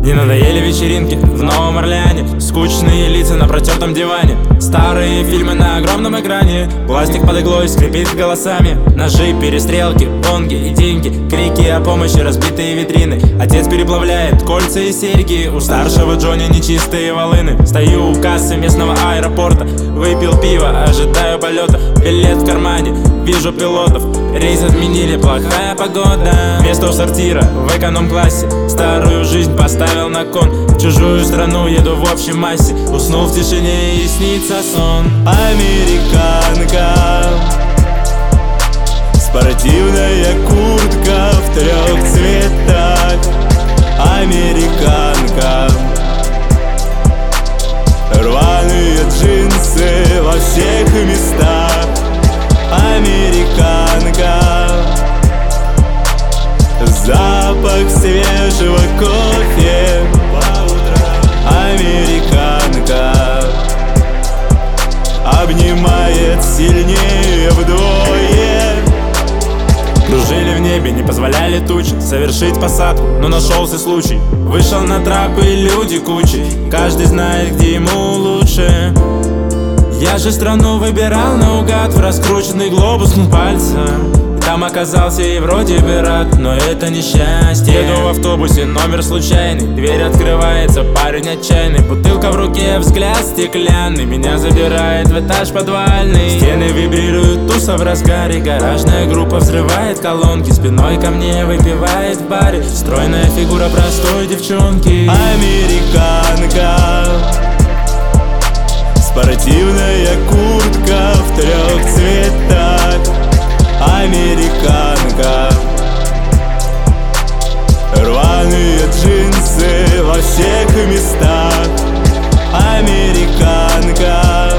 Не надоели вечеринки в Новом Орлеане, скучные лица на протертом диване, старые фильмы на огромном экране, пластик под иглой скрипит голосами, ножи, перестрелки, бонги и деньги, крики о помощи, разбитые витрины. Отец переплавляет кольца и серьги, у старшего Джонни нечистые волыны. Стою у кассы местного аэропорта, выпил пиво, ожидаю полета, билет в кармане, вижу пилотов, рейс отменили, плохая погода. Место у сортира в эконом-классе, старую жизнь поставил на кон. В чужую страну еду в общей массе, уснул в тишине и снится сон. Американка, спортивная куртка в 3 цветах. Американка, рваные джинсы во всех местах. Американка, запах свежего кофе по утрам. Американка обнимает сильнее вдвое. Кружили в небе, не позволяли тучи совершить посадку, но нашелся случай. Вышел на траку и люди кучи, каждый знает, где ему лучше. Я же страну выбирал наугад, в раскрученный глобус пальцем. Там оказался и вроде бы рад, но это не счастье. Еду в автобусе, номер случайный, дверь открывается, парень отчаянный, бутылка в руке, взгляд стеклянный, меня забирает в этаж подвальный. Стены вибрируют, туса в разгаре, гаражная группа взрывает колонки, спиной ко мне выпивает в баре стройная фигура простой девчонки. Американка, спортивная куртка в 3 цветах. Американка, рваные джинсы во всех местах. Американка,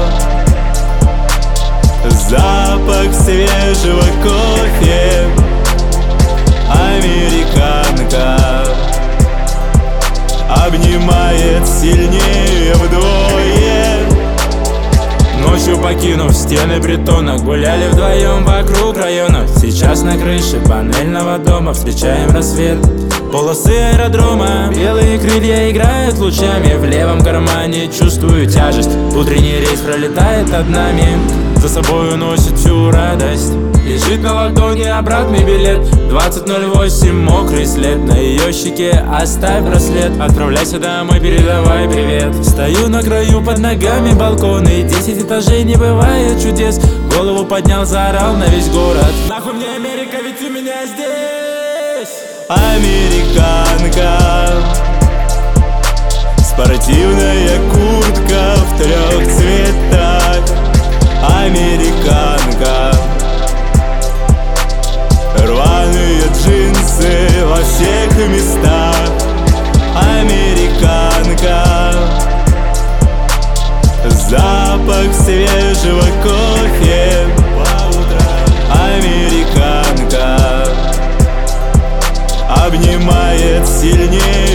запах свежего кофе. Американка обнимает сильнее вдвое. Ночью покинув стены притона, гуляли вдвоем вокруг района. Сейчас на крыше панельного дома встречаем рассвет. Полосы аэродрома, белые крылья играют лучами. В левом кармане чувствую тяжесть, утренний рейс пролетает над нами, за собой уносит всю радость. Лежит на ладони обратный билет, 20:08, мокрый след. На ее щеке оставь браслет, отправляйся домой, передавай привет. Стою на краю, под ногами балконы, 10 этажей, не бывает чудес. Голову поднял, заорал на весь город: нахуй мне Америка, ведь у меня здесь. Американка, спортивная куртка в 3 цветах. Американка, рваные джинсы во всех местах. Американка, запах свежего кофе по утрам. Американка обнимает сильнее